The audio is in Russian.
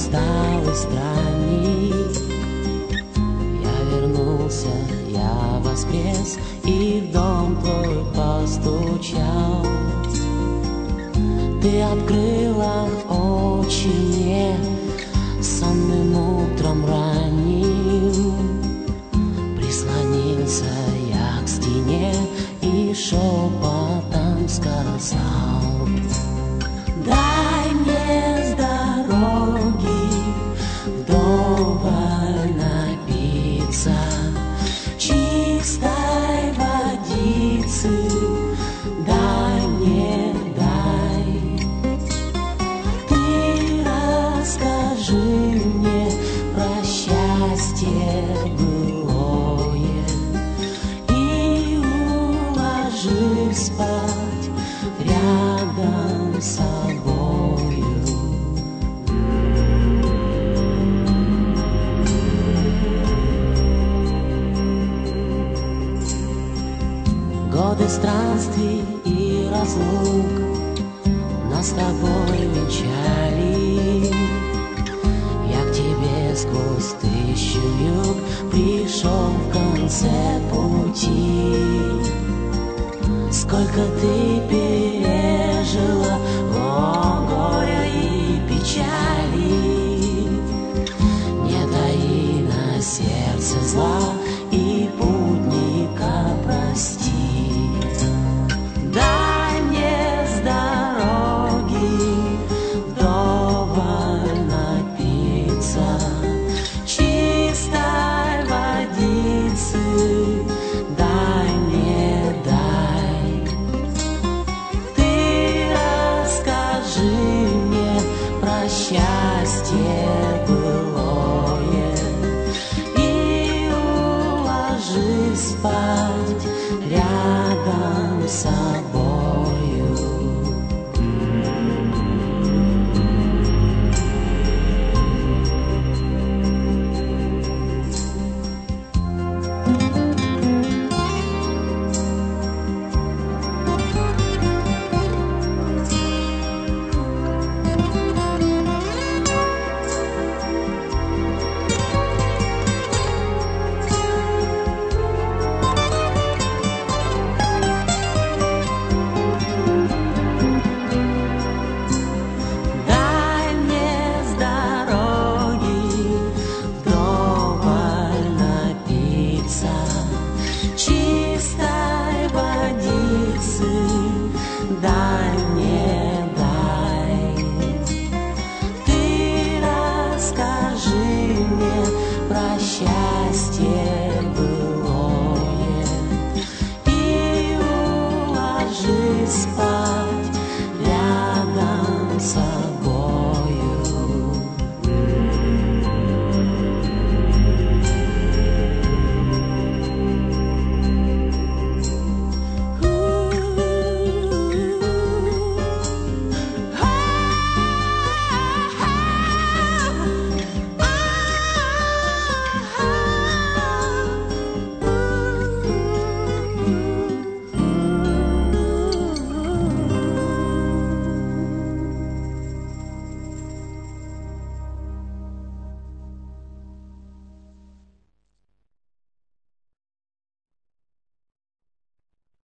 усталый странник. Я вернулся, я воскрес, и в дом твой постучал. Ты открыла очи мне сонным утром ранним. Прислонился я к стене и шепотом сказал: дай мне с дороги вдоволь напиться чистой водицы. Дай мне, дай. Ты расскажи мне про счастье былое и уложи спать рядом с собою. Годы странствий и разлук нас с тобой венчали. Я к тебе сквозь тысячу юг пришел в конце пути. Сколько ты пережила